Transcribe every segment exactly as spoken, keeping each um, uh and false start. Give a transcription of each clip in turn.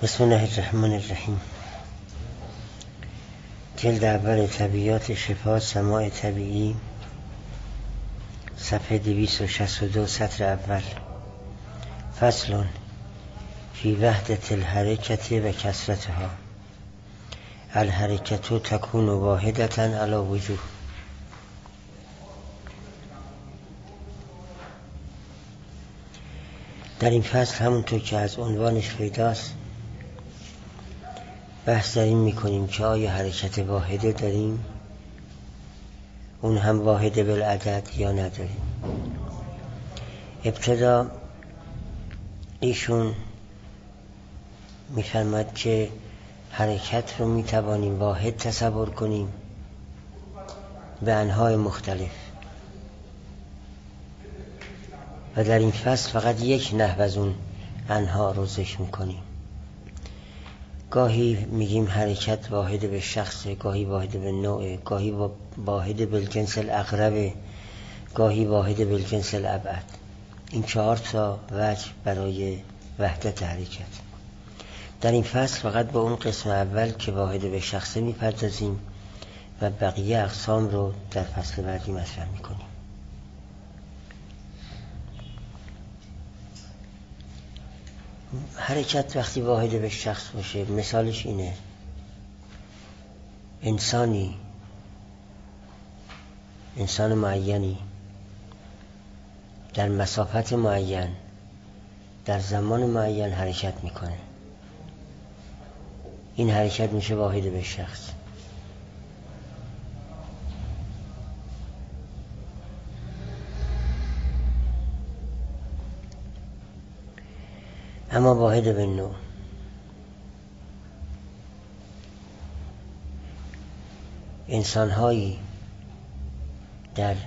بسم الله الرحمن الرحیم. جلد اول طبیعیات شفا سماع طبیعی، صفحه دویست و شصت و دو، سطر اول. فصل فی وحدت الحرکت و کثرتها. الحرکت تکون واحدة علی وجوه. در این فصل همونطور که از عنوانش پیداست بحث داریم میکنیم که آیا حرکت واحده داریم، اون هم واحده بالعدد، یا نداریم. ابتدا ایشون میفرماد که حرکت رو میتوانیم واحد تصور کنیم به انواع مختلف و در این فصل فقط یک نحو از اون انواع رو ذکر میکنیم. گاهی میگیم حرکت واحد به شخص، گاهی واحد به نوع، گاهی واحد بالجنس الاقرب، گاهی واحد بالجنس الابعد. این چهار تا وجه برای وحدت حرکت. در این فصل فقط به اون قسم اول که واحد به شخص میپردازیم و بقیه اقسام رو در فصل بعدی مطرح میکنیم. حرکت وقتی واحد به شخص باشه مثالش اینه: انسانی انسان معینی در مسافت معین در زمان معین حرکت میکنه، این حرکت میشه واحد به شخص. اما واحد به نوع، انسان‌هایی در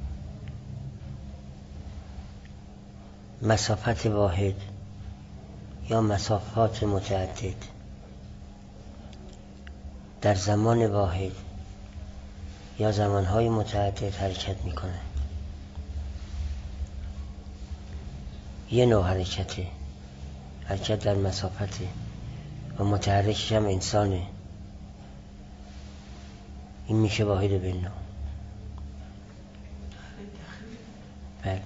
مسافت واحد یا مسافات متعدد در زمان واحد یا زمانهای متعدد حرکت میکنه. یه نوع حرکته، حرکت در مسافته و متحرکش هم انسانه، این میشه واحد به نوع. بله.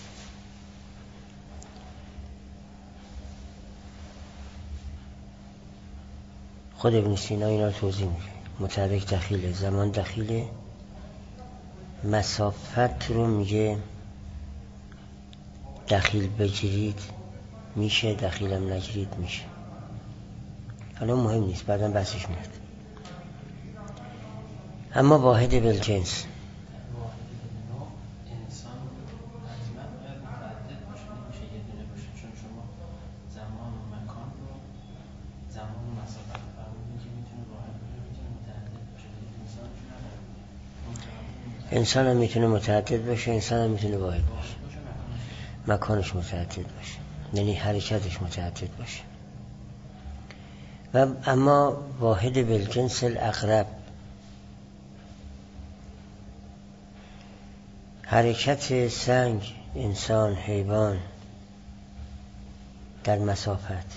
خود ابن سینا اینا رو توضیح میده. متحرک دخیله، زمان دخیله، مسافت رو میگه دخیل بگیرید میشه، دخیلم نگیرید میشه. حالا مهم نیست، بعدا بحثش میاد. اما واحد بالجنس، انسان هم میتونه متعدد باشه، انسان هم میتونه واحد باشه، مکانش متعدد باشه، یعنی حرکتش متعدد باشه. و اما واحد بالجنس الاقرب، حرکت سنگ، انسان، حیوان در مسافت،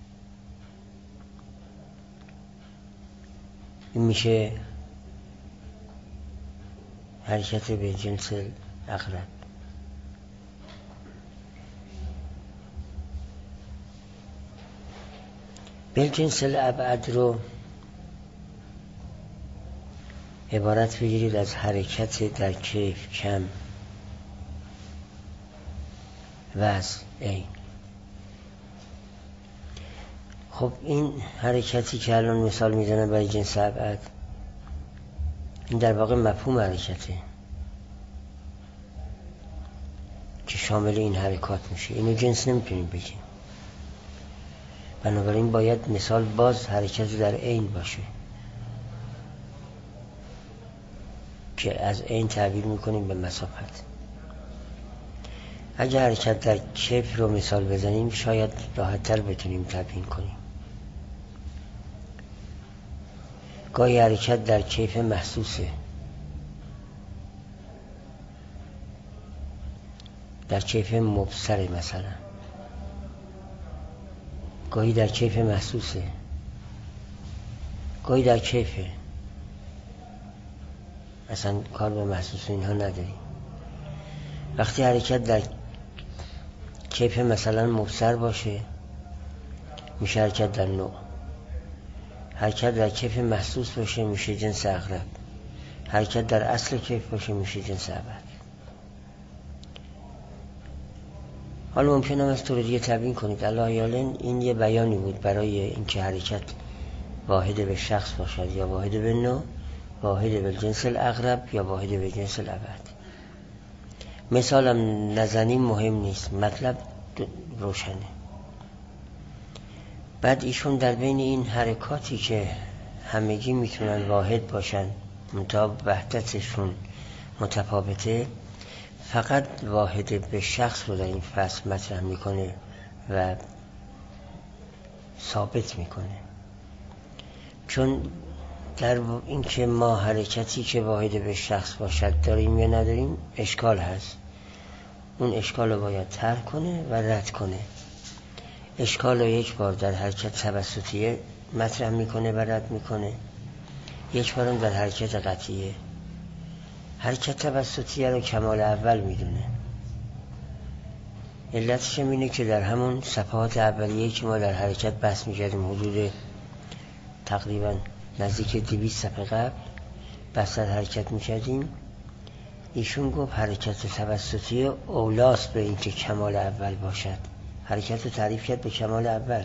این میشه حرکت به جنس اقرب. به جنس الابعد رو عبارت بگیرید از حرکت در کیف، کم، وزن، عین. خب این حرکتی که الان مثال میزنم برای جنس ابعد، این در واقع مفهوم حرکته که شامل این حرکات میشه. اینو جنس نمیتونیم بگیم، بنابراین باید مثال باز حرکت در عین باشه که از عین تعبیر میکنیم به مسافت. اگر حرکت در کیف رو مثال بزنیم شاید راحت‌تر بتونیم تبیین کنیم. گاهی حرکت در کیف محسوسه، در کیف مبصره مثلا، گاهی در کیف محسوسه، گاهی در کیفه، اصلا کار به محسوس اینها نداریم. وقتی حرکت در کیف مثلا مبصر باشه میشه حرکت در نوع، حرکت در کیف محسوس باشه میشه جنس اغرب، حرکت در اصل کیف باشه میشه جنس ابد. حالا ممکنه از طور دیگه تبیین کنید. الله یعلم این یه بیانی بود برای اینکه حرکت واحد به شخص باشد یا واحد به نوع، واحد به جنس الاغرب یا واحد به جنس الابد. مثالم نزنیم مهم نیست، مطلب روشنه. بعد ایشون در بین این حرکاتی که همگی میتونن واحد باشن منتها وحدتشون متفاوته، فقط واحد به شخص رو در این فصل مطرح میکنه و ثابت میکنه. چون در این که ما حرکتی که واحد به شخص باشد داریم یا نداریم اشکال هست، اون اشکال رو باید ترک کنه و رد کنه. اشکال رو یک بار در حرکت توسطیه مطرح میکنه و رد میکنه، یک بارم در حرکت قطعیه. حرکت توسطیه رو کمال اول میدونه. علتش اینه که در همون صفحات اولیه که ما در حرکت بحث میکردیم، حدود تقریبا نزدیک دویست صفحه قبل بحث در حرکت میکردیم، ایشون گفت حرکت توسطیه اولاست به این که کمال اول باشد. حرکت رو تعریف کرد به کمال اول،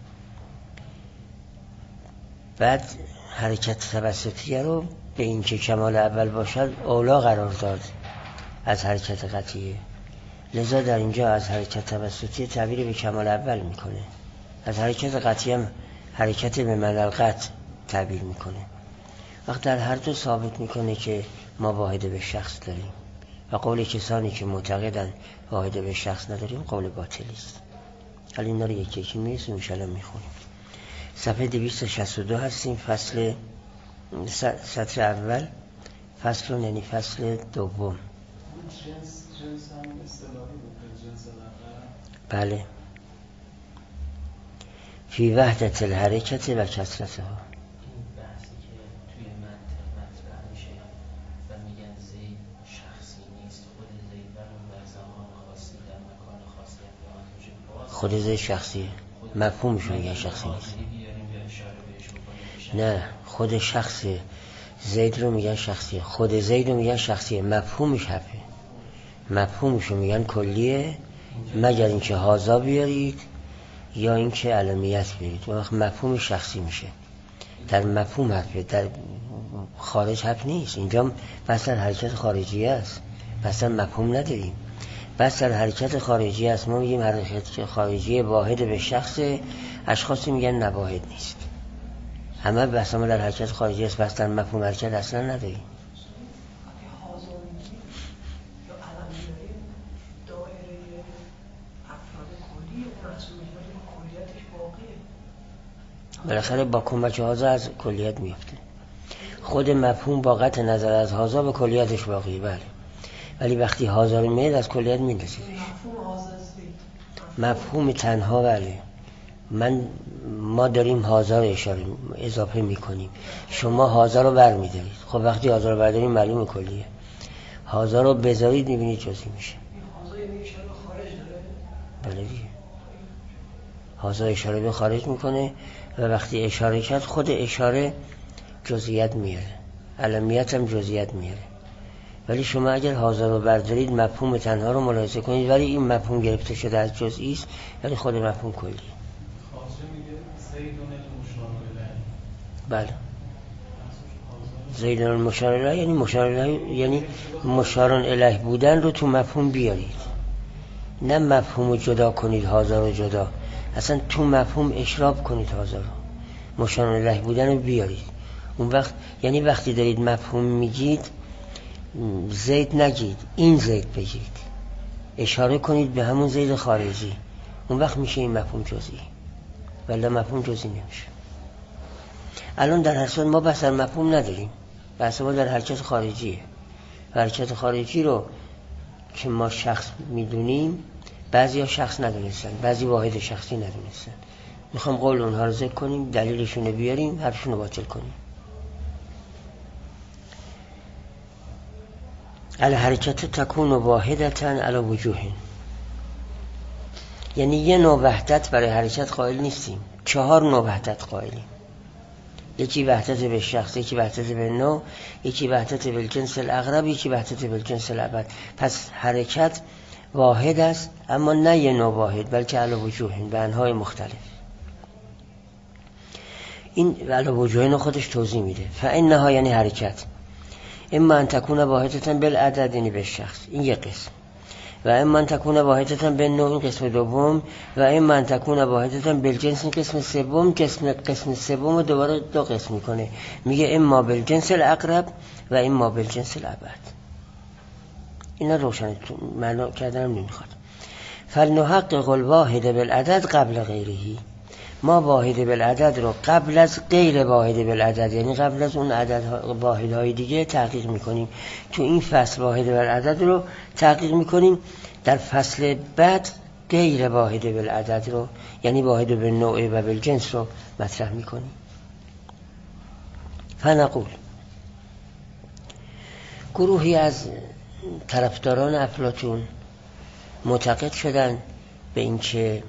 بعد حرکت توسطیه رو به این که کمال اول باشد اولا قرار داد از حرکت قطعیه. لذا در اینجا از حرکت توسطیه تعبیر به کمال اول میکنه، از حرکت قطعیه هم حرکت به معنی القطع تعبیر میکنه. وقت در هر دو ثابت میکنه که ما واحد به شخص داریم و قول کسانی که معتقدن واحد به شخص نداریم قول باطلی است. حالا اینا رو یکی یکی میرسیم انشاءالله میخونیم. صفحه دویست و شصت و دو هستیم، فصل سطر اول، فصل یعنی فصل دوم. جنس جنس هم اصطلاحی بود، جنس الاغرب. بله. فی وحدت الحرکت و کثرتها. این بحثی که توی منطق مطرح میشه و میگن زید شخصی نیست، خود زید و اون در زمان خاصی در مکان خاصی هم خود زید شخصیه، مفهومش میگن شخصی نیست. نه، خود شخصی زید رو میگن شخصیه، خود زید رو میگن شخصیه، مفهومش حفه، مفهومش رو میگن کلیه مگر اینکه هازا بیارید یا اینکه علمیت بیارید، اون وقت مفهوم شخصی میشه. در مفهوم حفه، در خارج حف نیست. اینجا بس در حرکت خارجی است، بس در مفهوم نداریم، بس در حرکت خارجی است. ما میگیم حرکت خارجی واحد به شخص، اشخاصی میگن نواحد نیست. همه بحث ما در حرکت خارجی است، بس در مفهوم حرکت اصلا نداریم. بالاخره با کمک هازا از کلیت میفته. خود مفهوم با قطع نظر از هازا به کلیتش باقیه، بله، ولی وقتی هازا رو میاد از کلیت میندازیدش. مفهوم تنها، بله، من ما داریم هازا رو اشاره اضافه میکنیم، شما هازا رو بر میدارید. خب وقتی هازا رو برداریم معلومه کلیه، هازا رو بذارید میبینید جزئی میشه. هازا یعنی اشاره به خارج داره؟ بله دیگه، هازا اشاره به خارج میکنه و وقتی اشاره کرد خود اشاره جزئیات میاره، علمیت هم جزئیات میاره. ولی شما اگر هازا رو بردارید مفهوم تنها رو ملاحظه کنید، ولی این مفهوم گرفته شده از جزئی است، ولی خود مفهوم کلیه. بله، زیدون المشار الیه یعنی مشار الیه، یعنی مشارون الیه بودن رو تو مفهوم بیارید، نه مفهوم جدا کنید هازا رو جدا، اصلا تو مفهوم اشراب کنید هازا رو، مشارون الیه بودن رو بیارید. اون وقت یعنی وقتی دارید مفهوم میگید زید نگید، این زید بگید، اشاره کنید به همون زید خارجی، اون وقت میشه این مفهوم جزئی، ولی مفهوم جزئی نمیشه. الان در هر صورت ما بحث در مفهوم نداریم، بحث ما در حرکت خارجیه. حرکت خارجی رو که ما شخص میدونیم بعضی ها شخص ندونستن، بعضی واحد شخصی ندونستن، میخوام قول اونها رو ذکر کنیم، دلیلشون رو بیاریم، حرفشون رو باطل کنیم. الحرکت تکون واحدتا علی وجوه، یعنی یه نوع وحدت برای حرکت قائل نیستیم، چهار نوع وحدت قائلیم. یکی وحدت به شخص، یکی وحدت به نوع، یکی وحدت به جنس الاقرب، یکی وحدت به جنس الابعد. پس حرکت واحد است، اما نه یه نوع واحد، بلکه علی وجوه، به انواع مختلف. این علی وجوه خودش توضیح میده. فانها یعنی حرکت اما ان تکون واحدتا بالعدد، یعنی به شخص، این یک قسم، و اما ان تکون واحدتا بالنوع، این قسم دوم، و اما ان تکون واحدتا بالجنس، این قسم سوم. قسم قسم سوم دوباره دو قسم میکنه، میگه اما بالجنس الاقرب و اما بالجنس الابعد. اینا روشن معنا کردن نمیخواد. فلنحقق الواحد بالعدد قبل غیره، ما واحد بالعدد رو قبل از غیر واحد بالعدد، یعنی قبل از اون عدد واحدهای دیگه تحقیق میکنیم. تو این فصل واحد بالعدد رو تحقیق میکنیم، در فصل بعد غیر واحد بالعدد رو، یعنی واحد بالنوع و بالجنس رو مطرح میکنیم. فنقول، گروهی از طرفداران افلاطون معتقد شدن به اینکه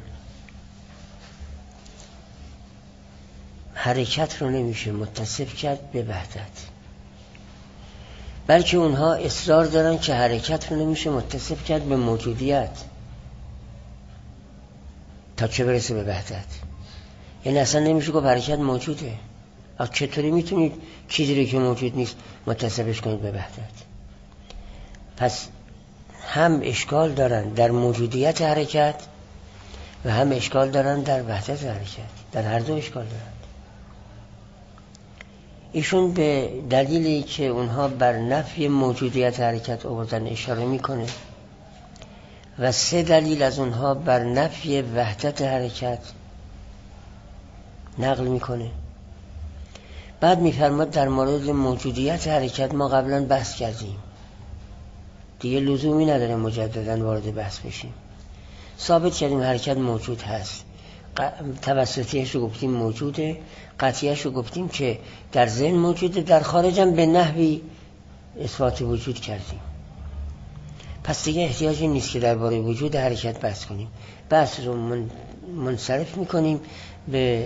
حرکت رو نمیشه متصف کرد به وحدت، بلکه اونها اصرار دارن که حرکت رو نمیشه متصف کرد به موجودیت تا چه برسه به وحدت. یعنی اصلا نمیشه گفت حرکت موجوده. آخه چطوری میتونید چیزی رو که موجود نیست متصفش کنید به وحدت؟ پس هم اشکال دارن در موجودیت حرکت و هم اشکال دارن در وحدت حرکت، در هر دو اشکال دارن. ایشون به دلیلی که اونها بر نفی موجودیت حرکت آوردن اشاره میکنه و سه دلیل از اونها بر نفی وحدت حرکت نقل میکنه. بعد میفرماد در مورد موجودیت حرکت ما قبلا بحث کردیم، دیگه لزومی نداره مجددا وارد بحث بشیم. ثابت کردیم حرکت موجود هست، توسطیش رو گفتیم موجوده، قطعیش رو گفتیم که در ذهن موجوده، در خارجم به نحوی اثبات وجود کردیم. پس دیگه احتیاجی نیست که درباره وجود حرکت بحث کنیم. بحث رو من منصرف میکنیم به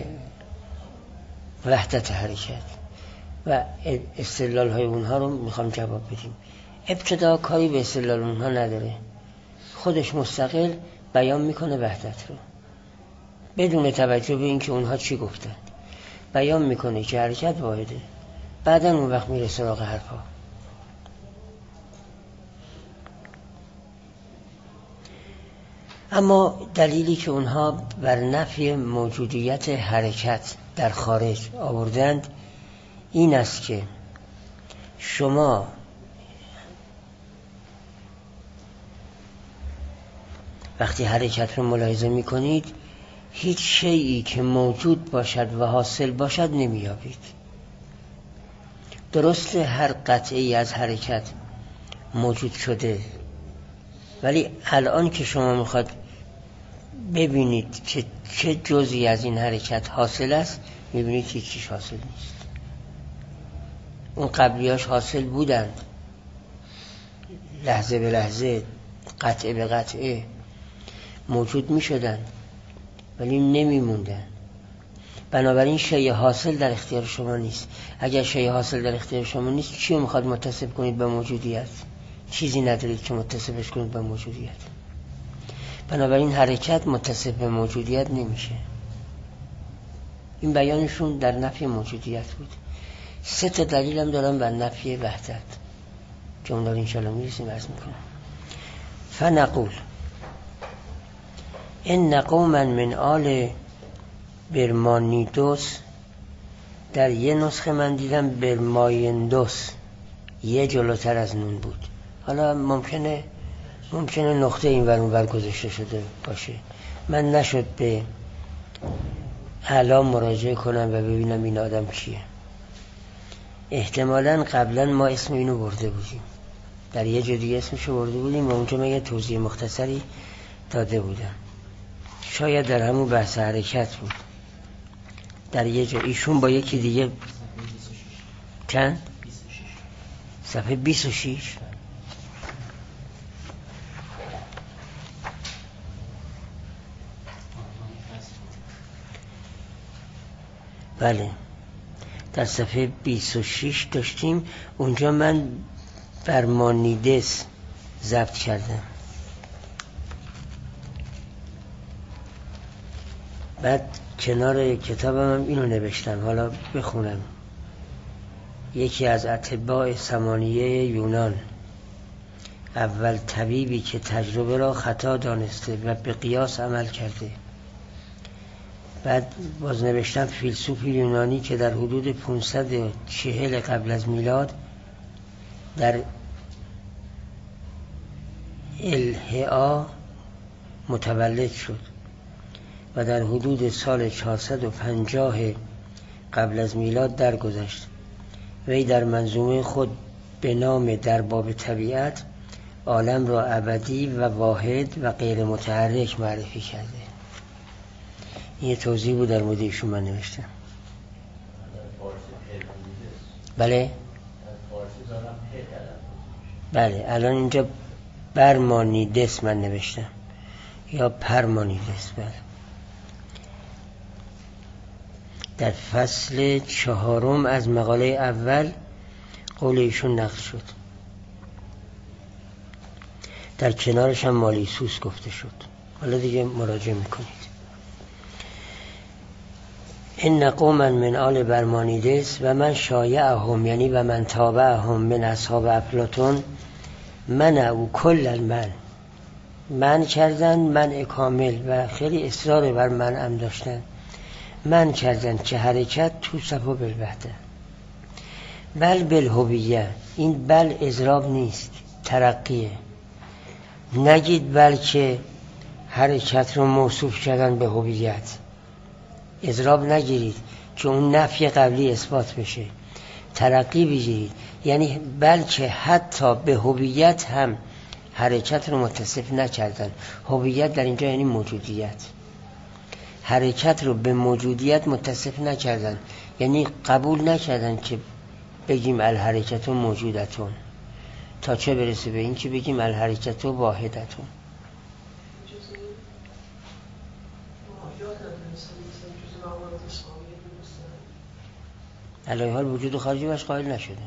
وحدت حرکت و استدلال های اونها رو میخوام جواب بدیم. ابتدا کاری به استدلال اونها نداره، خودش مستقل بیان میکنه وحدت رو بدون توجه به اینکه اونها چی گفتن. بیان میکنه که حرکت واحده، بعدن اون وقت میره سراغ حرفا. اما دلیلی که اونها بر نفی موجودیت حرکت در خارج آوردند این است که شما وقتی حرکت رو ملاحظه میکنید هیچ شیئی که موجود باشد و حاصل باشد نمیابید. درست هر قطعی از حرکت موجود شده، ولی الان که شما میخواد ببینید که چه جزئی از این حرکت حاصل است، میبینید که چیش حاصل نیست. اون قبلیاش حاصل بودند، لحظه به لحظه، قطعه به قطعه موجود میشدن ولی نمیموندن. بنابراین شیء حاصل در اختیار شما نیست. اگر شیء حاصل در اختیار شما نیست، چی رو میخواد متصف کنید به موجودیت؟ چیزی ندارید که متصفش کنید به موجودیت. بنابراین حرکت متصف به موجودیت نمیشه. این بیانشون در نفی موجودیت بود. سه تا دلیل هم دارن بر نفی وحدت که اون داره انشاءالله میرسیم عرض میکنم. فنقول ان قوما من آل برمانیدوس، در یه نسخه من دیدم برمایندوس، یه جلوتر از نون بود. حالا ممکنه ممکنه نقطه این ور اون ور گذاشته شده باشه، من نشد به اعلام مراجعه کنم و ببینم این آدم کیه. احتمالاً قبلا ما اسم اینو برده بودیم، در یه جا دیگه اسمشو برده بودیم و اونجا من یه توضیح مختصری داده بودم. شاید در همون بحث حرکت بود. در یه جا ایشون با یکی دیگه چند؟ صفحه بیست و شش. بله در صفحه بیست و شش داشتیم، اونجا من برمانیدس ضبط کردم. بعد کنار کتابم هم اینو نوشتم، حالا بخونم. یکی از اتباع سمانیه یونان، اول طبیبی که تجربه را خطا دانسته و به قیاس عمل کرده. بعد باز نوشتم فیلسوف یونانی که در حدود پانصد و چهل قبل از میلاد در الهیا متولد شد و در حدود سال چهارصد و پنجاه قبل از میلاد درگذشت. وی در منظومه خود به نام در باب طبیعت عالم را ابدی و واحد و غیر متحرک معرفی کرده. این توضیح بود در مورد ایشون من نوشتم. بله بله الان اینجا برمانیدس من نوشتم یا پرمانیدس. بله در فصل چهارم از مقاله اول قول ایشون نقل شد. در کنارش هم مالیسوس گفته شد. حالا دیگه مراجعه میکنید. ان قوما من آل برمانیدس و من شایعهم، یعنی و من تابعهم من اصحاب افلاطون، من او کل المن، من کردن من کامل و خیلی اصرار بر من ام داشتن. من کردن که حرکت تو صفو بالوحده بل بالهویه. این بل اضراب نیست، ترقیه. نگید بلکه حرکت رو موصوف کردن به هویت، اضراب نگیرید که اون نفی قبلی اثبات بشه. ترقی بگیرید، یعنی بلکه حتی به هویت هم حرکت رو متصف نکردن. هویت در اینجا یعنی موجودیت. حرکت رو به موجودیت متصف نکردن، یعنی قبول نکردن که بگیم الحرکت موجودتون، تا چه برسه به این که بگیم الحرکت واحدتون. علیه حال وجود خارجی باش قائل نشده،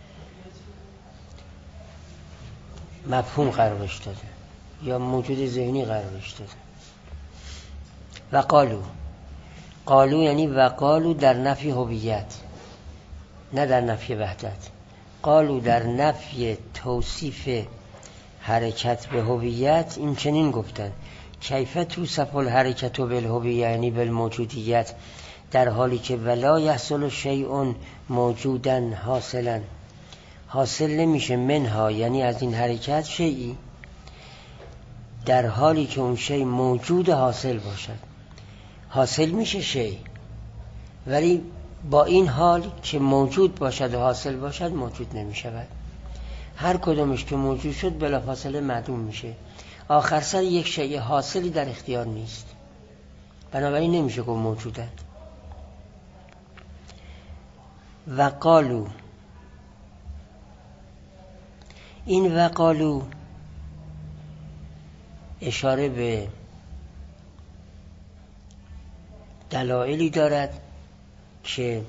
مفهوم قرارش داده یا موجود ذهنی قرارش داده. و قالو، قالو یعنی و قالو در نفی هویت، نه در نفی وحدت. قالو در نفی توصیف حرکت به هویت این چنین گفتن: کیف توصف الحرکت بالهویه، یعنی بالموجودیت، در حالی که ولا یحصل شیء موجودا حاصلا، حاصل نمیشه منها، یعنی از این حرکت شیئی، در حالی که اون شیء موجود حاصل باشد. حاصل میشه شیء، ولی با این حال که موجود باشد و حاصل باشد موجود نمیشود. هر کدومش که موجود شد بلافاصله معدوم میشه. آخر سر یک شیء حاصلی در اختیار نیست، بنابراین نمیشه که موجودند. و قالو، این و قالو اشاره به دلایلی دارد که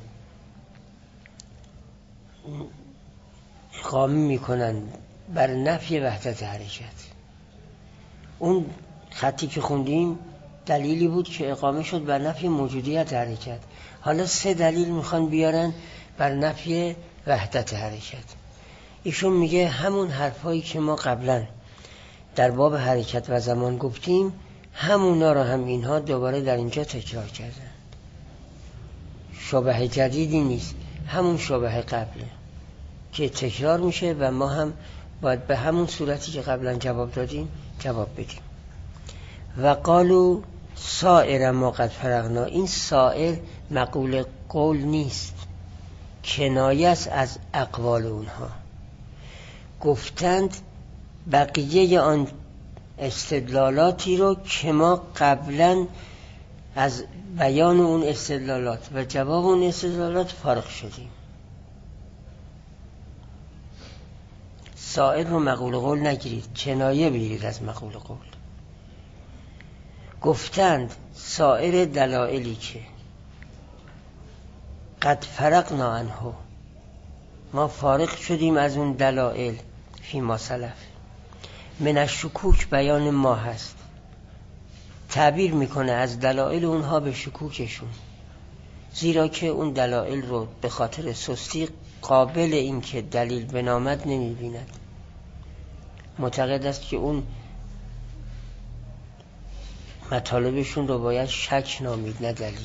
اقامه میکنن بر نفی وحدت حرکت. اون خطی که خوندیم دلیلی بود که اقامه شد بر نفی موجودیت حرکت. حالا سه دلیل میخوان بیارن بر نفی وحدت حرکت. ایشون میگه همون حرفایی که ما قبلا در باب حرکت و زمان گفتیم، همونا رو هم اینها دوباره در اینجا تکرار کردن. شبهه جدیدی نیست، همون شبهه قبله که تکرار میشه و ما هم باید به همون صورتی که قبلا جواب دادیم جواب بدیم. و قالو سائر ما قد فرغنا، این سائر مقول قول نیست، کنایه است از اقوال اونها. گفتند بقیه آن استدلالاتی رو که ما قبلا از بیان اون استدلالات و جواب اون استدلالات فارغ شدیم. سائر رو مقول قول نگیرید، کنایه بگیرید از مقول قول. گفتند سائر دلایلی که قد فرقنا عنه، ما فارغ شدیم از اون دلایل، فی ما سلف، من الشکوک بیان ما هست، تعبیر میکنه از دلایل اونها به شکوکشون، زیرا که اون دلایل رو به خاطر سستی قابل این که دلیل بنامد نمیبیند، معتقد است که اون مطالبشون رو باید شک نامید نه دلیل.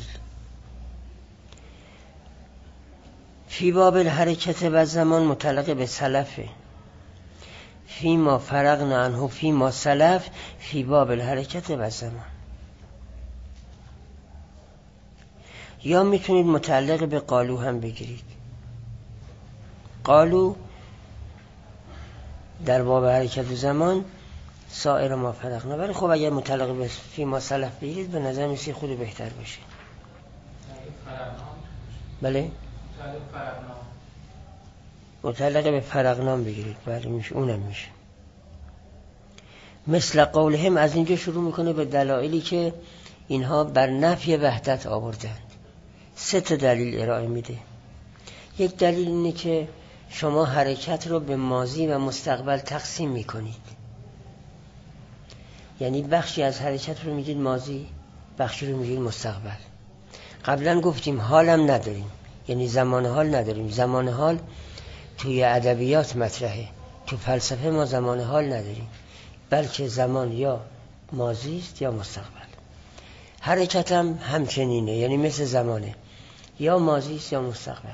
فی باب الحرکت و زمان متعلق به سلفه، فی ما فرقنا عنه فی ما سلف، فی باب الحرکت و زمان. یا میتونید متعلق به قالو هم بگیرید. قالو در باب حرکت و زمان سائر ما فرقنا، ولی خب اگر متعلق به فی ما سلف بگیرید به نظر میسی خود بهتر باشه. بله؟ متعلق به فرقنام بگیرید، بله میشه، اونم میشه. مثل قولهم، از اینجا شروع میکنه به دلایلی که اینها بر نفی وحدت آوردند. سه تا دلیل ارائه میده. یک دلیل اینه که شما حرکت رو به ماضی و مستقبل تقسیم میکنید، یعنی بخشی از حرکت رو میگید ماضی، بخشی رو میگید مستقبل. قبلا گفتیم حالم نداریم، یعنی زمان حال نداریم. زمان حال توی ادبیات مطرحه، تو فلسفه ما زمان حال نداریم، بلکه زمان یا ماضی است یا مستقبل. حرکت هم همچنینه، یعنی مثل زمانه، یا ماضی است یا مستقبل.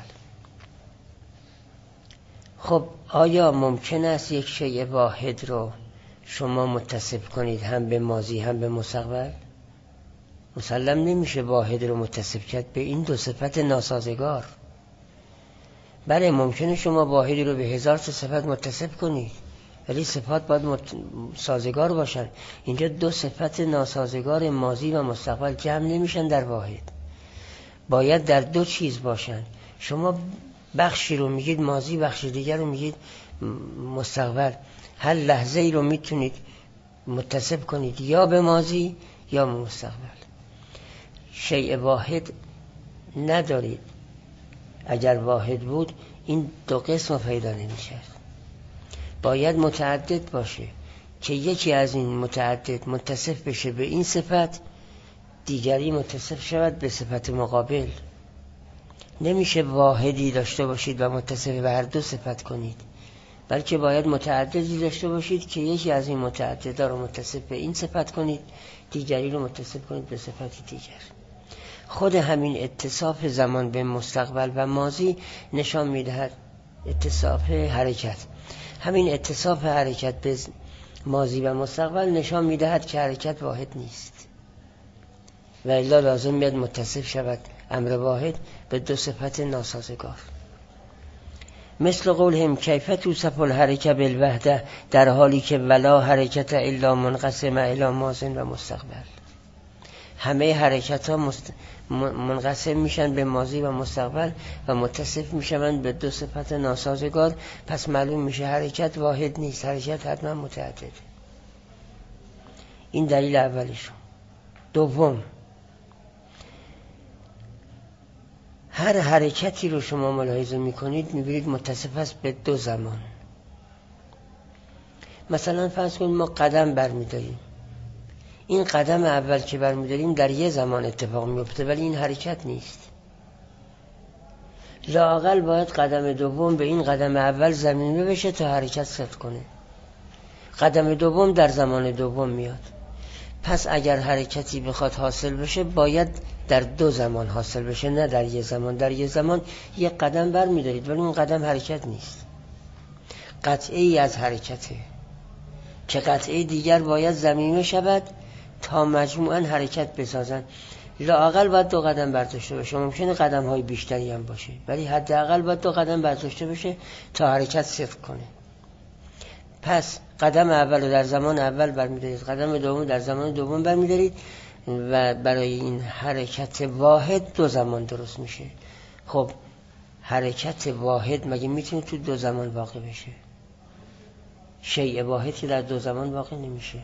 خب آیا ممکن است یک شیء واحد رو شما متصف کنید هم به ماضی هم به مستقبل؟ مسلم نمیشه واحد رو متصف کرد به این دو صفت ناسازگار. بله ممکنه شما واحدی رو به هزار تا صفت متصف کنید، ولی صفات باید مت... سازگار باشن. اینجا دو صفت ناسازگار ماضی و مستقبل جمع نمیشن در واحد، باید در دو چیز باشن. شما بخشی رو میگید ماضی، بخشی دیگر رو میگید مستقبل. هر لحظه ای رو میتونید متصف کنید یا به ماضی یا به مستقبل. شیء واحد ندارید. اگر واحد بود این دو قسم پیدا نمیشه. باید متعدد باشه که یکی از این متعدد متصف بشه به این صفت، دیگری متصف شود به صفت مقابل. نمیشه واحدی داشته باشید و متصف به هر دو صفت کنید، بلکه باید متعددی داشته باشید که یکی از این متعددها رو متصف به این صفت کنید، دیگری رو متصف کنید به صفت دیگر. خود همین اتصاف زمان به مستقبل و ماضی نشان میدهد اتصاف حرکت. همین اتصاف حرکت به ماضی و مستقبل نشان میدهد که حرکت واحد نیست و الا لازم میاد متصف شود امر واحد به دو صفت ناسازگار. مثل قولهم کیف توصف الحرکه بالوحده، در حالی که ولا حرکت الا منقسم الی ماضی و مستقبل. همه حرکت ها مست... منقسم میشن به ماضی و مستقبل و متصف میشن به دو صفت ناسازگار. پس معلوم میشه حرکت واحد نیست، حرکت حتما متعدده. این دلیل اولیشون. دوم، هر حرکتی رو شما ملاحظه میکنید میبینید متصف است به دو زمان. مثلا فرض کنید ما قدم برمیداریم، این قدم اول که برمیداریم در یه زمان اتفاق میفته ولی این حرکت نیست. لااقل باید قدم دوم به این قدم اول زمینه بشه تا حرکت صدق کنه. قدم دوم در زمان دوم میاد. پس اگر حرکتی بخواد حاصل بشه باید در دو زمان حاصل بشه، نه در یه زمان. در یه زمان یه قدم برمیدارید ولی اون قدم حرکت نیست، قطعی از حرکته که قطعی دیگر باید زمینه شود تا مجموعاً حرکت بسازن. لااقل باید دو قدم برداشته باشه، ممکنه قدم های بیشتری هم باشه ولی حداقل باید دو قدم برداشته باشه تا حرکت صدق کنه. پس قدم اول رو در زمان اول برمیدارید، قدم دوم در زمان دوم برمیدارید و برای این حرکت واحد دو زمان درست میشه. خب حرکت واحد مگه میتونه تو دو زمان واقع بشه؟ شیء واحد که در دو زمان واقع نمیشه.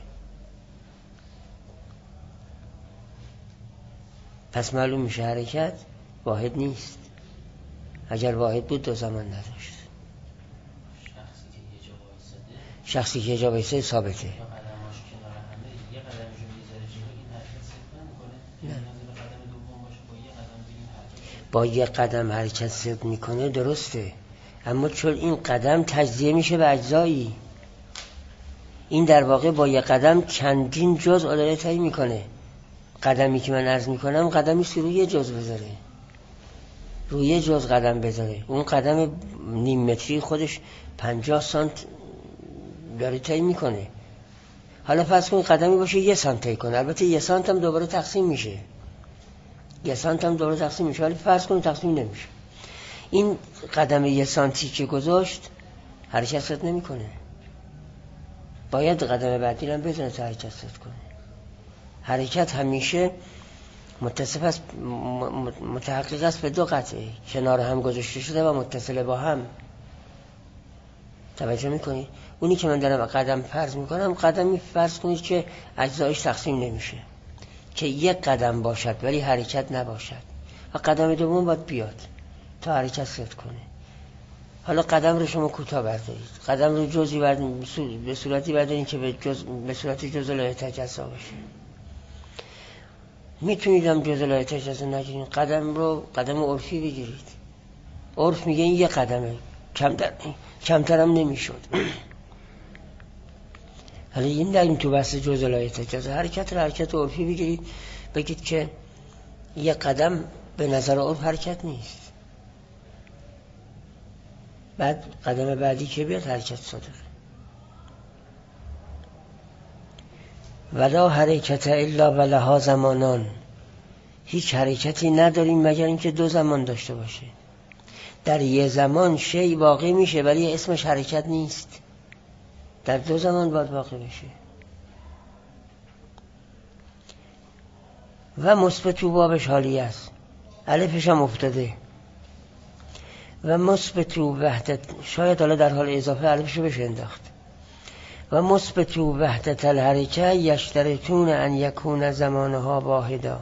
پس معلوم میشه حرکت واحد نیست. اگر واحد بود دو زمان نداشت. شخصی که یه جا وایساده ثابته. با یه قدم حرکت صدق میکنه درسته، اما چون این قدم تجزیه میشه به اجزایی، این در واقع با یه قدم چندین جز عدالت تعیین میکنه. قدمی که من عرض میکنم قدمی که روی جز بذاره، روی جز قدم بذاره، اون قدم نیم متری خودش پنجاه سانت داره تعیین میکنه. حالا فرض کن قدمی باشه یه سانت تعیین کنه، البته یه سانت هم دوباره تقسیم میشه، یه سانت هم دوباره تقسیم میشه، ولی فرض کن تقسیم نمیشه. این قدم یه سانتی که گذاشت حرکت صد نمیکنه، باید قدم بعدی هم بزنه تا حرکت صد کنه. حرکت همیشه متصف است، متحقق است به دو قطعه، کنار هم گذاشته شده و متصل با هم. توجه میکنی؟ اونی که من دارم قدم فرض میکنم قدمی فرض کنید که اجزایش تقسیم نمیشه، که یک قدم باشد ولی حرکت نباشد، و قدم دوم باید بیاد تا حرکت صد کنه. حالا قدم رو شما کوتاه بردارید، قدم رو جزئی بردارید، به صورتی بردارید که به, جز... به صورت جزء لا یتجزا باشه. میتونید هم جزء لا یتجزا نگیرید، قدم رو قدم عرفی بگیرید. عرف میگه این یک قدمه، کمتر کمتر هم نمیشد. حالا این در این تو بحث جزء لا یتجزا، حرکت رو حرکت عرفی بگیرید، بگید که یک قدم به نظر عرف حرکت نیست، بعد قدم بعدی که بیاد حرکت صادقه. ولا حرکت الا ولها زمانان، هیچ حرکتی نداریم مگر اینکه دو زمان داشته باشه. در یه زمان شی واقع میشه ولی اسمش حرکت نیست، در دو زمان باید واقع بشه. و مثبت و بابش حالی است، الفش هم افتاده. و مثبت و وحدت، شاید حالا در حال اضافه الفشو بشه انداخت. و مثبت و وحدت الحرکه یشترطون ان یکون زمانها واحدا،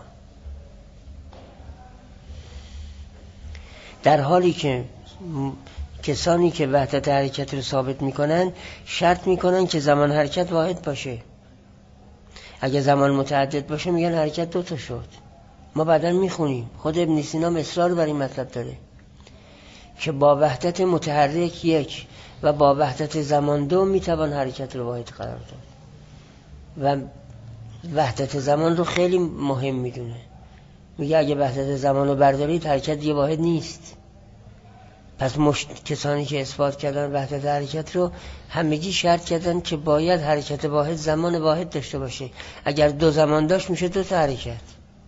در حالی که کسانی که وحدت حرکت رو ثابت میکنن شرط میکنن که زمان حرکت واحد باشه. اگه زمان متعدد باشه میگن حرکت دوتا شد. ما بعدا میخونیم خود ابن سینا اصرار بر این مطلب داره که با وحدت متحرک یک و با وحدت زمان دو میتوان حرکت رو واحد قرار داد، و وحدت زمان رو خیلی مهم میدونه. میگه اگه وحدت زمان رو بردارید حرکت یه واحد نیست. پس مش... کسانی که اثبات کردن وحدت حرکت رو همگی شرط کردن که باید حرکت واحد زمان واحد داشته باشه. اگر دو زمان داشت میشه دو تا حرکت.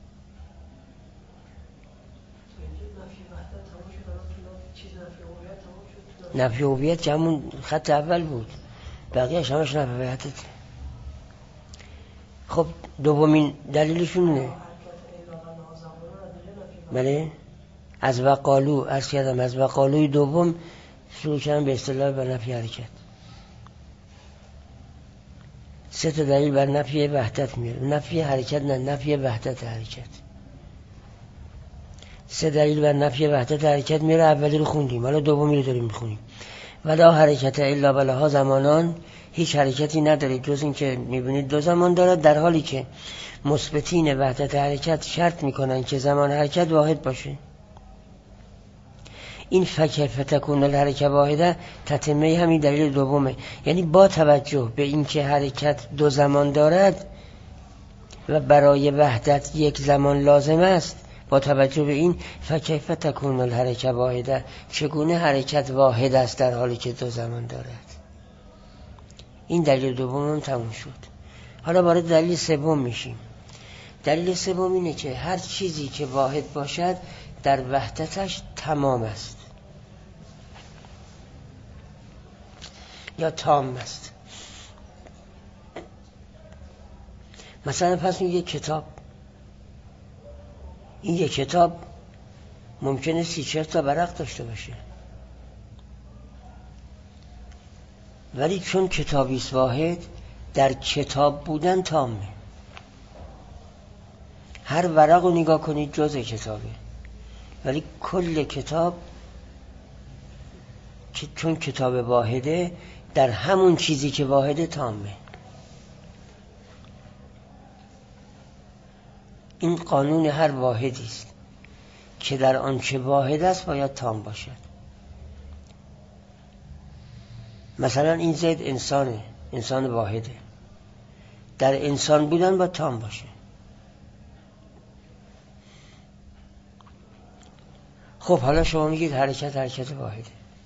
نفی هویت که همون خط اول بود، بقیه‌اش همش نفی هویت. خب دومین دلیلشون نه. بله از وقالو عرض کردم، از وقالوی دوم شروع کردم به اصطلاح بر نفی حرکت. سه تا دلیل بر نفی وحدت میاره، نفی حرکت نه، نفی وحدت حرکت. سه دلیل بر نفی وحدت حرکت میاره، اولی رو خوندیم، حالا دومی رو داریم میخونیم. ولا حرکت الا ولها زمانان، هیچ حرکتی نداره جز این که میبینید دو زمان داره، در حالی که مثبتین وحدت حرکت شرط میکنن که زمان حرکت واحد باشه. این فکیف تکون الحرکه واحده تتمه همین دلیل دومه، یعنی با توجه به اینکه حرکت دو زمان دارد و برای وحدت یک زمان لازم است، با توجه به این فکیف تکون الحرکه واحده، چگونه حرکت واحد است در حالی که دو زمان دارد. این دلیل دوم هم تموم شد. حالا وارد دلیل سوم میشیم. دلیل سوم اینه که هر چیزی که واحد باشد در وحدتش تمام است یا تام است. مثلا پس یک کتاب این یک کتاب ممکنه سی چهل تا ورق داشته باشه، ولی چون کتابیست واحد در کتاب بودن تامه. هر ورق رو نگاه کنید جزء کتابه، ولی کل کتاب چون کتاب واحده در همون چیزی که واحده تامه. این قانون هر واحدی است که در آنچه واحد است باید تام باشد. مثلا این زید انسانه، انسان واحده، در انسان بودن باید تام باشه. خب حالا شما میگید حرکت حرکت واحده.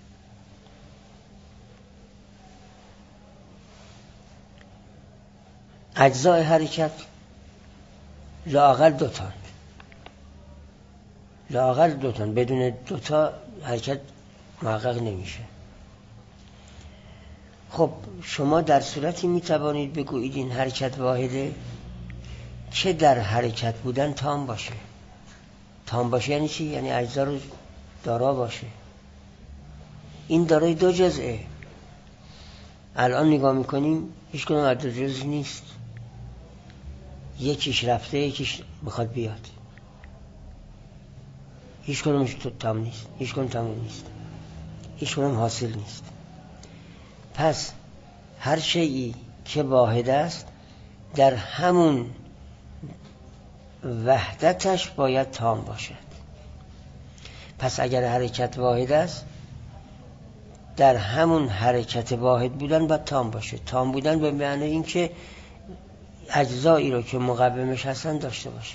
اجزای حرکت لااقل دوتان، لااقل دوتان، بدون دوتا حرکت محقق نمیشه. خب شما در صورتی میتوانید بگویید این حرکت واحده که در حرکت بودن تام باشه. تام باشه یعنی چی؟ یعنی اجزا رو دارا باشه. این دارای دو جزئه. الان نگاه میکنیم هیچ کنم از دو جزء نیست، یکیش رفته یکیش بخواد بیاد. هیچ کنمش تام نیست، هیچ کنم تمام نیست، هیچ کنم حاصل نیست. پس هر شیئی که واحد است در همون وحدتش باید تام باشد. پس اگر حرکت واحد است در همون حرکت واحد بودن باید تام باشه. تام بودن به معنی این که اجزایی رو که مقومش هستن داشته باشه.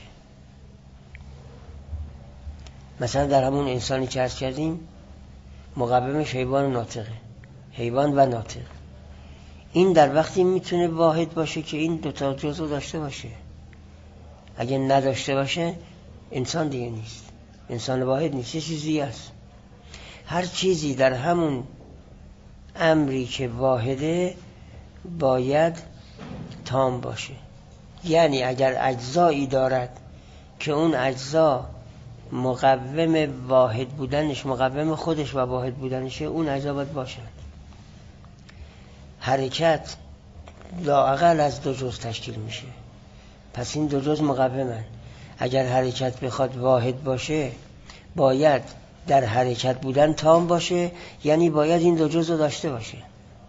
مثلا در همون انسانی که عرض کردیم مقومش حیوان ناطقه، حیوان و ناطق. این در وقتی میتونه واحد باشه که این دوتا جزء داشته باشه. اگه نداشته باشه انسان دیگه نیست، انسان واحد نیست، یه چیزی هست. هر چیزی در همون امری که واحده باید تام باشه. یعنی اگر اجزایی دارد که اون اجزا مقوم واحد بودنش، مقوم خودش و واحد بودنشه، اون اجزا باید باشد. حرکت لااقل از دو جزء تشکیل میشه، پس این دو جزء مقومن. اگر حرکت بخواد واحد باشه باید در حرکت بودن تام باشه، یعنی باید این دو جزء داشته باشه،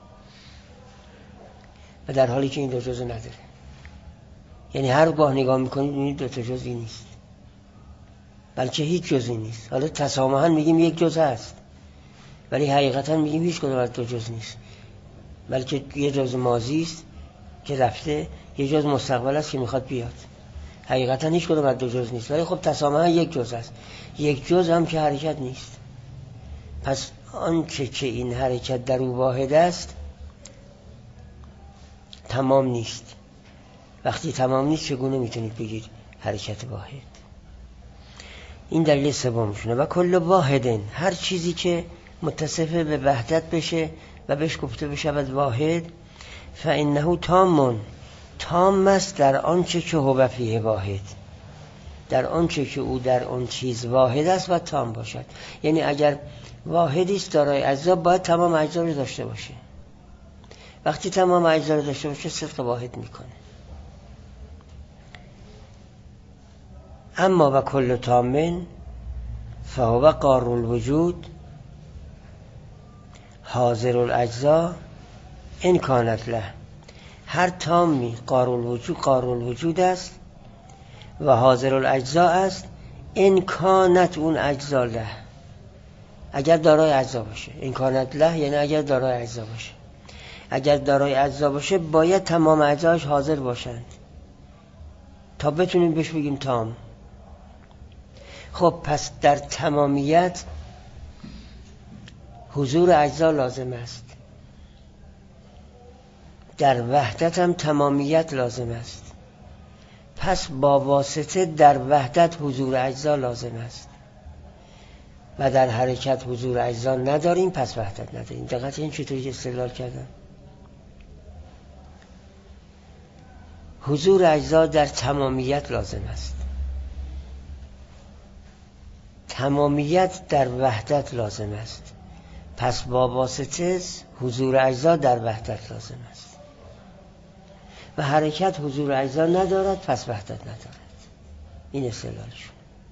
و در حالی که این دو جزء نداره. یعنی هر گاه نگاه میکنید این دو تا جزئی نیست، بلکه هیچ جزئی نیست. حالا تسامحاً میگیم یک جزء هست، ولی حقیقتاً میگیم هیچ کدوم از دو جزء نیست، بلکه یه جزء ماضی است که رفته، یه جزء مستقبل است که میخواد بیاد. حقیقتاً هیچ کدوم از دو جزء نیست، ولی خب تسامحاً یک جزء است. یک جزء هم که حرکت نیست. پس آنچه که این حرکت در او واحد است تمام نیست. وقتی تمام نیست چگونه میتونید بگید حرکت واحد؟ این دلیل سومشونه. و کل واحدن، هر چیزی که متصف به وحدت بشه و بهش گفته بشه بعد واحد، فانه تام، تام است در آنچه که هو فیه واحد، در آنچه که او در آن چیز واحد است و تام باشد. یعنی اگر واحدی است دارای اجزا باید تمام اجزا رو داشته باشه. وقتی تمام اجزا رو داشته باشه صدق واحد میکنه. اما و کل تامن فهو قار الوجود حاضر الاجزا ان کانت له. هر تامی قار الوجود، قار الوجود است و حاضر الاجزا است ان کانت اون اجزا له، اگر دارای اجزا باشه. ان کانت له یعنی اگر دارای اجزا باشه. اگر دارای اجزا باشه باید تمام اجزاش حاضر باشند تا بتونیم بهش بگیم تام. خب پس در تمامیت حضور اجزا لازم است، در وحدت هم تمامیت لازم است. پس با واسطه در وحدت حضور اجزا لازم است و در حرکت حضور اجزا نداریم، پس وحدت نداریم. دقت این چطوری استدلال کردم؟ حضور اجزا در تمامیت لازم است. تمامیت در وحدت لازم است، پس با واسطه حضور اجزا در وحدت لازم است و حرکت حضور اجزا ندارد، پس وحدت ندارد. این اصطلاحشون.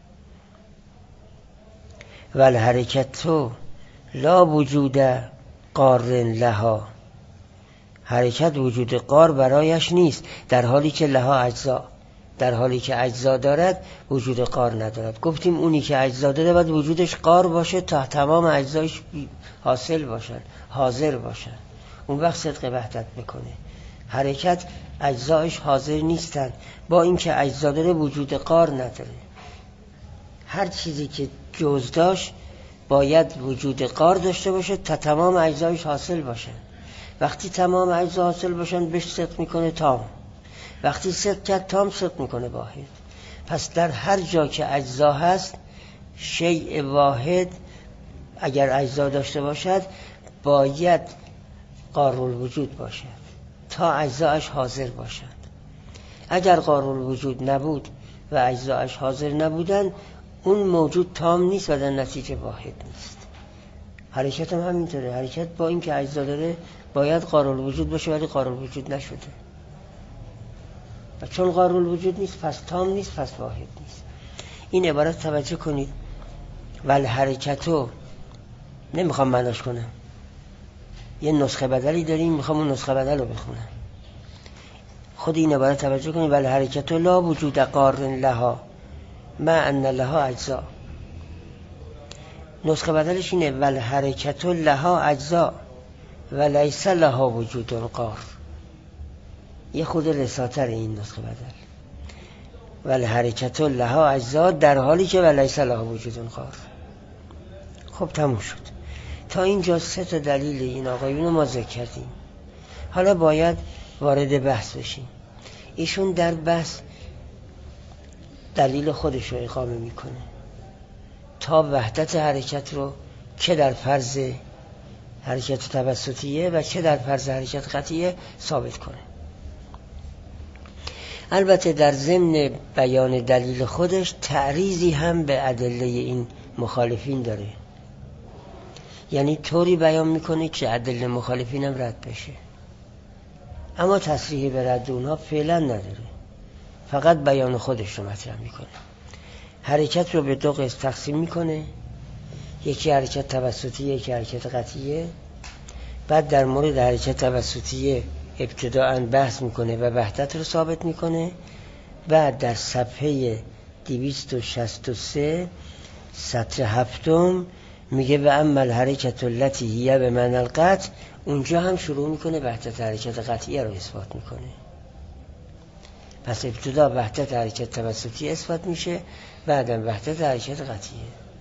ول حرکت تو لا وجود قار لها، حرکت وجود قار برایش نیست، در حالی که لها اجزا، در حالی که اجزا دارد وجود قار ندارد. گفتیم اونی که اجزا داره باید وجودش قار باشه تا تمام اجزایش حاصل باشن، حاضر باشن، اون وقت صدق وحدت بکنه. حرکت اجزایش حاضر نیستن، با اینکه اجزا داره وجود قار نداره. هر چیزی که جز داشت باید وجود قار داشته باشه تا تمام اجزایش حاصل باشن. وقتی تمام اجزا حاصل باشن بهش صدق میکنه تام، وقتی صدق کرد تام صدق میکنه واحد. پس در هر جا که اجزا هست، شیء واحد اگر اجزا داشته باشد باید قارالوجود باشد تا اجزاش حاضر باشد. اگر قارالوجود نبود و اجزاش حاضر نبودن، اون موجود تام نیست و در نتیجه واحد نیست. حرکت هم همینطوره، حرکت با این که اجزا داره باید قارالوجود باشه ولی قارالوجود نشده و چون قارالوجود نیست پس تام نیست، پس واحد نیست. این عبارت توجه کنید. ول حرکتو نمیخوام معناش کنم، یه نسخه بدلی داریم میخوام اون نسخه بدل رو بخونم. خود این عبارت توجه کنید. ول حرکتو لا وجود قار لها ما ان لها اجزا. نسخه بدلش اینه ول حرکتو لها اجزا و لیس لها وجود قار. یه خود رساتر این نسخه بدل. ول حرکتو لها اجزا در حالی که و لیس لها وجود قار. خب تموم شد. تا اینجا سه تا دلیل این آقایون رو ما ذکر کردیم. حالا باید وارد بحث بشیم. ایشون در بحث دلیل خودش رو اقامه میکنه تا وحدت حرکت رو که در فرض حرکت توسطیه و که در فرض حرکت قطعیه ثابت کنه. البته در ضمن بیان دلیل خودش تعریضی هم به ادله این مخالفین داره، یعنی طوری بیان میکنه که ادله مخالفین هم رد بشه، اما تصریح به رد اونها فعلا نداره، فقط بیان خودش رو مطرح میکنه. حرکت رو به دو قسم تقسیم میکنه، یکی حرکت توسطیه یکی حرکت قطعیه. بعد در مورد حرکت توسطیه ابتداءً بحث میکنه و وحدت رو ثابت میکنه. بعد در صفحه دویست و شصت و سه سطر هفتم میگه و اما الحرکت التي هي بمعنى القطع، اونجا هم شروع میکنه وحدت حرکت قطعیه رو اثبات میکنه. پس ابتدا وحدت حرکت توسطی اثبات میشه، بعدم وحدت حرکت قطعیه.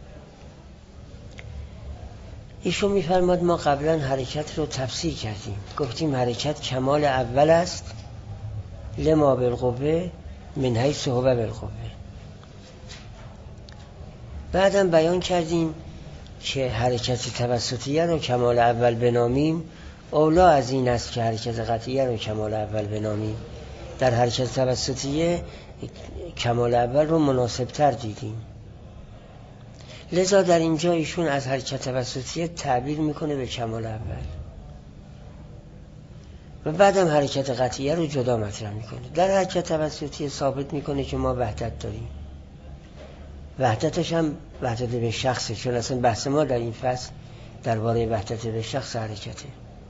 ایشون میفرماد ما قبلا حرکت رو تفسیر کردیم، گفتیم حرکت کمال اول است لما بالقوه من حیث هو بالقوه. بعدم بیان کردیم که حرکت توسطیه رو کمال اول بنامیم اولا از این است که حرکت قطعیه رو کمال اول بنامیم. در حرکت توسطیه کمال اول رو مناسب تر دیدیم، لذا در اینجا ایشون از حرکت توسطیه تعبیر میکنه به کمال اول و بعدم حرکت قطعیه رو جدا مطرح میکنه. در حرکت توسطیه ثابت میکنه که ما وحدت داریم، وحدتش هم وحدت به شخصه، چون اصلا بحث ما در این فصل درباره وحدت به شخص حرکته.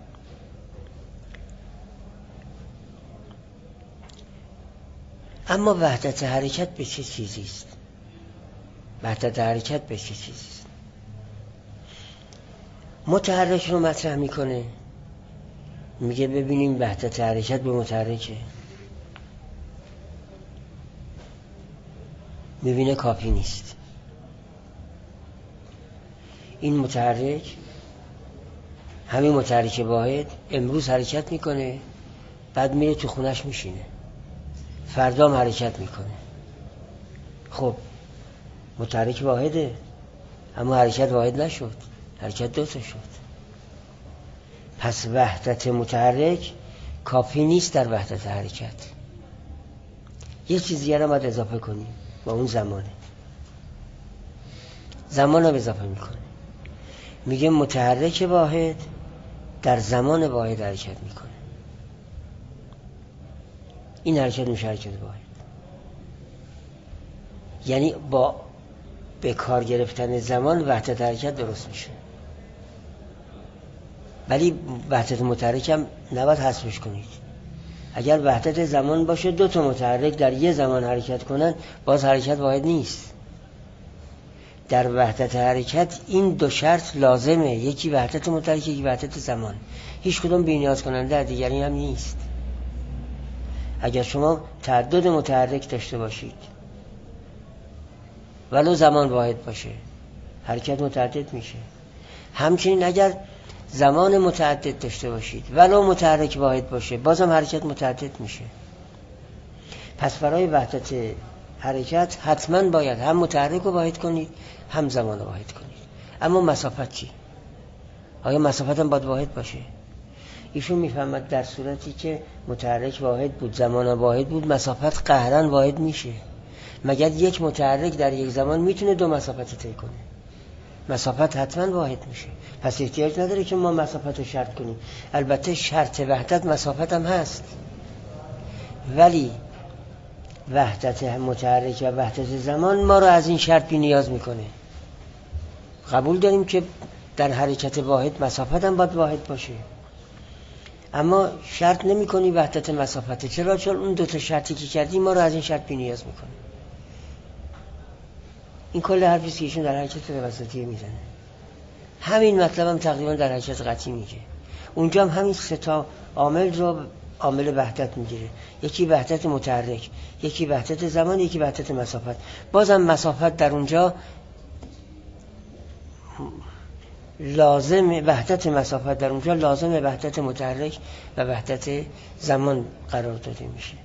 اما وحدت حرکت به چه چیزی است؟ وحدت حرکت به چه چیزی است؟ متحرک رو مطرح میکنه، میگه ببینیم وحدت حرکت به متحرکه، میبینه کافی نیست. این متحرک، همین متحرک واحد امروز حرکت میکنه، بعد میره تو خونش میشینه، فردا هم حرکت میکنه. خب متحرک واحده اما حرکت واحد نشد، حرکت دوتا شد. پس وحدت متحرک کافی نیست در وحدت حرکت، یه چیزی رو باید اضافه کنیم با اون زمانه. زمان رو اضافه میکنه. میگه متحرک واحد در زمان واحد حرکت میکنه. این حرکت میشه حرکت واحد. یعنی با به کار گرفتن زمان وحدت حرکت درست میشه. ولی وحدت متحرک هم نباید حذفش کنید. اگر وحدت زمان باشه دو تا متحرک در یه زمان حرکت کنن باز حرکت واحد نیست. در وحدت حرکت این دو شرط لازمه، یکی وحدت متحرک یکی وحدت زمان. هیچ کدوم بی‌نیاز کننده در دیگری هم نیست. اگر شما تعدد متحرک داشته باشید ولو زمان واحد باشه حرکت متعدد میشه. همچنین اگر زمان متعدد داشته باشید ولو متحرک واحد باشه بازم حرکت متعدد میشه. پس برای وحدت حرکت حتما باید هم متحرک رو واحد کنید هم زمان رو واحد کنید. اما مسافت چی؟ آیا مسافت هم باید واحد باشه؟ ایشون میفهمد در صورتی که متحرک واحد بود زمان واحد بود مسافت قهرن واحد میشه. مگر یک متحرک در یک زمان میتونه دو مسافت طی کنه؟ مسافت حتما واحد میشه. پس احتیاج نداره که ما مسافت رو شرط کنیم. البته شرط وحدت مسافت هم هست، ولی وحدت متحرک و وحدت زمان ما رو از این شرط بی نیاز میکنه. قبول داریم که در حرکت واحد مسافت هم باید واحد باشه، اما شرط نمی کنی وحدت مسافت. چرا؟ چون اون دو تا شرطی که کردی ما رو از این شرط بی نیاز میکنه. این کل حرفی که ایشون در حرکت وسطیه میزنه. همین مطلب هم تقریبا در حرکت قطعی میگه. اونجا هم همین سه تا عامل رو عامل وحدت میگیره. یکی وحدت متحرک، یکی وحدت زمان، یکی وحدت مسافت. بازم مسافت در اونجا لازم، وحدت مسافت در اونجا لازم وحدت متحرک و وحدت زمان قرار داده میشه.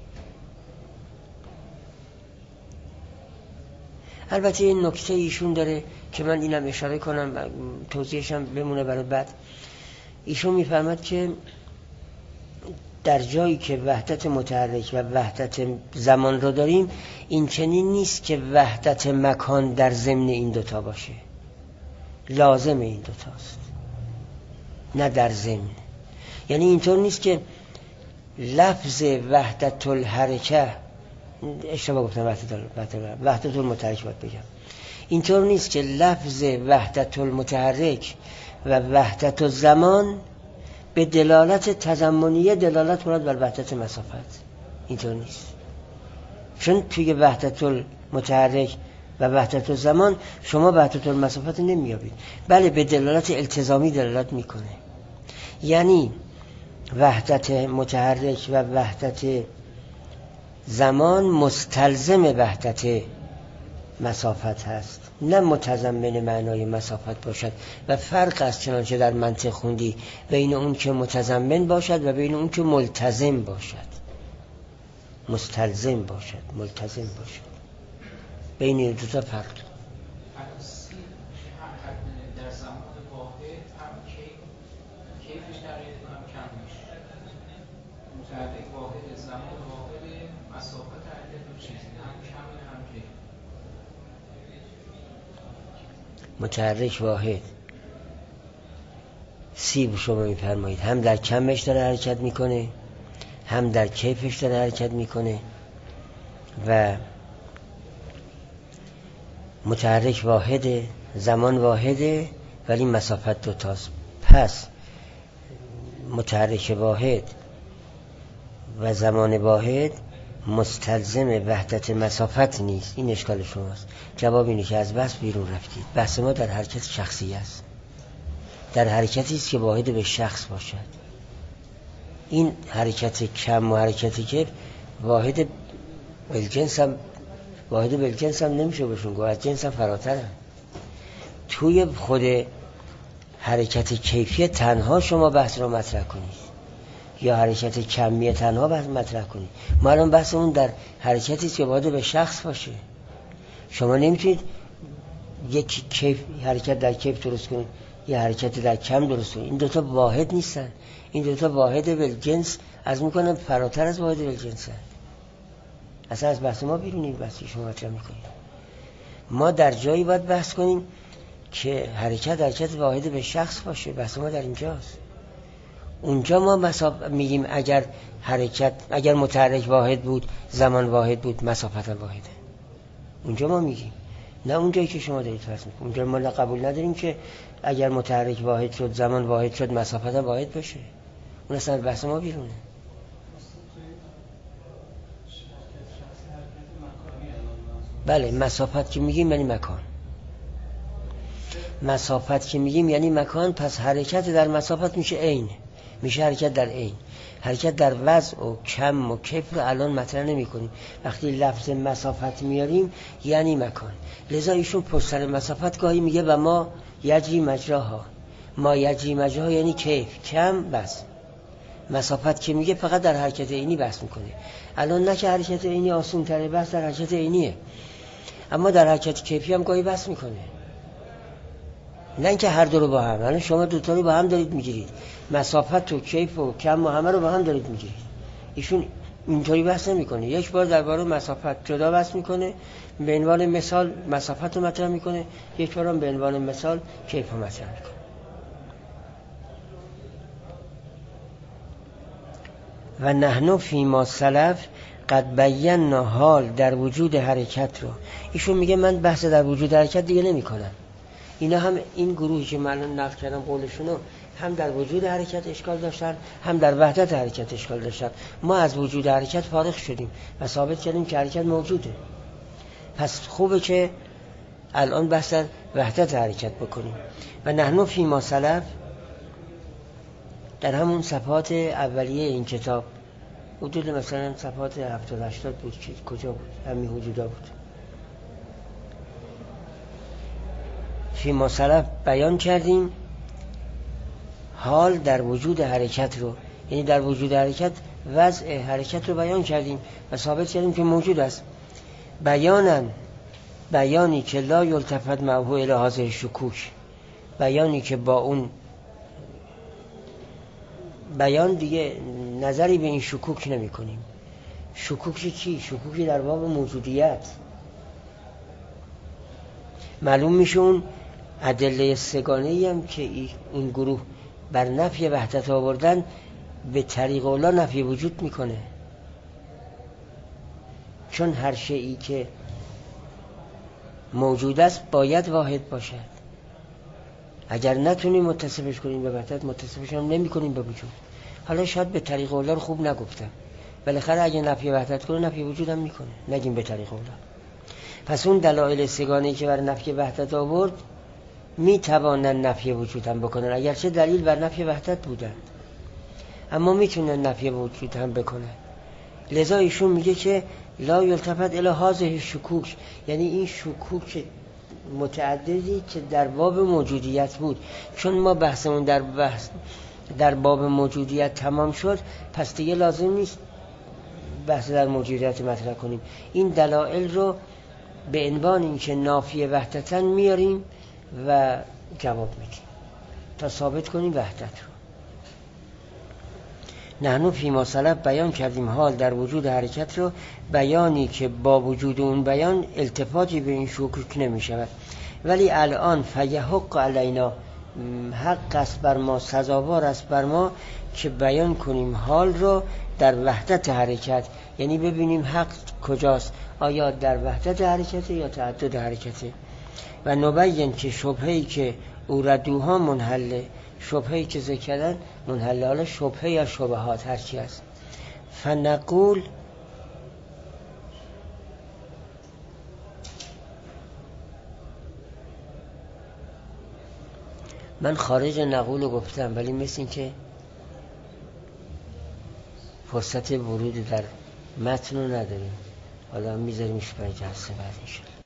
البته این نکته ایشون داره که من اینم اشاره کنم توضیحشم بمونه برای بعد. ایشون میفرماد که در جایی که وحدت متحرک و وحدت زمان رو داریم این چنین نیست که وحدت مکان در ضمن این دوتا باشه، لازم این دوتاست نه در ضمن. یعنی اینطور نیست که لفظ وحدت الحرکه، اشتباه گفتم، وحدت وحدت وحدت المتحرک باید بگم، اینطور نیست که لفظ وحدت المتحرک و وحدت الزمان به دلالت تضمنیه دلالت کند بر وحدت مسافت. اینطور نیست، چون توی وحدت المتحرک و وحدت الزمان شما وحدت المسافت نمیابید، بله به دلالت التزامی دلالت میکنه. یعنی وحدت متحرک و وحدت زمان مستلزم وحدت مسافت هست، نه متضمن معنای مسافت باشد. و فرق است چنانچه در منطق خوندی بین اون که متضمن باشد و بین اون که ملتزم باشد. مستلزم باشد، ملتزم باشد، بین این دو تا فرق. در زمان واحد هم کیفش تغییر کنم کم میشه. متحرک واحد زمان واحد مسافت حرکت دو چیزی هم کم هم کیف. متحرک واحد سی شما میفرمایید هم در کمش داره حرکت میکنه هم در کیفش داره حرکت میکنه و متحرک واحده، زمان واحده، ولی مسافت دوتاست. پس متحرک واحد و زمان واحد مستلزم وحدت مسافت نیست. این اشکال شماست. جواب اینه که از بحث بیرون رفتید. بحث ما در حرکت شخصی است، در حرکتی است که واحد به شخص باشد. این حرکت کم و حرکتی که واحد بالجنس هم واحد بالجنس هم نمیشه بشون گفت، از جنس هم فراتر هم. توی خود حرکت کیفی تنها شما بحث رو مطرح کنید یا حرکت کمی تنها بحث مطرح کنید. ما الان بحثمون در حرکتی است که واحد به شخص باشه. شما نمیتونید یک کیف حرکت در کیف درست کنید یا حرکت در کم درست کنید. این دوتا واحد نیستن. این دوتا واحد بالجنس از میکنم فراتر از واحد بالجنس هست. اصلا از بحث ما بیرونی بحثی شما مطرح میکنید. ما در جایی باید بحث کنیم که حرکت حرکت واحد به شخص باشه. بحث ما در اینجاست. اونجا ما مسافت میگیم اگر حرکت اگر متحرک واحد بود زمان واحد بود مسافت هم واحده. اونجا ما میگیم، نه اونجایی که شما دارید فرض میکنید. اونجا ما قبول نداریم که اگر متحرک واحد شد زمان واحد شد مسافت هم واحد باشه. اون اصلا بحث ما بیرونه. بله مسافت که میگیم یعنی مکان. مسافت که میگیم یعنی مکان. پس حرکت در مسافت میشه عین، میشه حرکت در عین. حرکت در وضع و کم و کیف رو الان مطرح نمی کنیم. وقتی لفظ مسافت میاریم یعنی مکان. لذا ایشون پشت سر مسافت گاهی میگه و ما یجری مجراها. ما یجری مجراها یعنی کیف، کم، بس. مسافت که میگه فقط در حرکت عینی بحث میکنه. الان نه که حرکت عینی آسون تره، بحث در حرکت عینیه، اما در حرکت کیفی هم گاهی بحث میکنه. نه اینکه هر دو رو با هم. الان شما دو تا رو با هم دارید میگیرید، مسافت و کیف و کم و همه رو با هم دارید میگیرید. ایشون اینطوری بحث نمیکنه. یک بار درباره مسافت جدا بحث میکنه، به عنوان مثال مسافت رو مطرح میکنه، یک بار هم به عنوان مثال کیف رو مطرح میکنه. و نحنو فیما سلف قد بینا حال در وجود حرکت رو. ایشون میگه من بحث در وجود حرکت دیگه نمی کنم. اینا هم این گروهی که من نقل کردم قولشونو هم در وجود حرکت اشکال داشتن هم در وحدت حرکت اشکال داشتن. ما از وجود حرکت فارغ شدیم و ثابت کردیم که حرکت موجوده. پس خوبه که الان بحث در وحدت حرکت بکنیم. و نحنو فیما سلف در همون صفحات اولیه این کتاب حدود مثلا صفحات هفتاد هشتاد بود که کجا بود؟ همین حدودا بود. فیما سلف بیان کردیم حال در وجود حرکت رو، یعنی در وجود حرکت وضع حرکت رو بیان کردیم و ثابت کردیم که موجود است. بیانن بیانی که لا یلتفت معه الی هذه شکوک، بیانی که با اون بیان دیگه نظری به این شکوک نمی کنیم. شکوک چی؟ شکوکی در باب موجودیت. معلوم میشه اون ادله سگانه‌ای هم که این گروه بر نفی وحدت آوردن به طریق اولا نفی وجود میکنه، چون هر شیئی که موجود است باید واحد باشد. اگر نتونیم متصفش کنیم به وحدت، متصفش هم نمی کنیم به وجود. حالا شاید به طریق اولا رو خوب نگفتم، بالاخره اگه نفی وحدت کنه نفی وجود هم میکنه، نگیم به طریق اولا. پس اون دلایل سگانه‌ای که بر نفی وحدت آورد میتوانن نفی وجود هم بکنن، اگرچه دلیل بر نفی وحدت بودن، اما میتونن نفی وجود هم بکنن. لذا ایشون میگه که لا یلتفت الی هذه شکوک، یعنی این شکوک متعددی که در باب موجودیت بود. چون ما بحثمون در بحث در باب موجودیت تمام شد، پس دیگه لازم نیست بحث در موجودیت مطرح کنیم. این دلایل رو به عنوان اینکه نافی وحدتن میاریم و جواب میدیم تا ثابت کنیم وحدت رو. نحنو فیما سلف بیان کردیم حال در وجود حرکت رو، بیانی که با وجود اون بیان التفاتی به این شکوک نمی شود. ولی الان فیحق علینا، حق است بر ما، سزاوار است بر ما که بیان کنیم حال رو در وحدت حرکت، یعنی ببینیم حق کجاست، آیا در وحدت حرکته یا تعدد حرکته. و نبین که شبهه‌ای که اوردوها منحله، شبهه‌ای که ذکر کردن منحله، حالا شبهه یا شبهات هر چی است. فنقول من خارج نقول رو گفتم، ولی مثل این که فرصت ورود در متن رو نداریم، حالا میذاریمش برای جلسه بعد.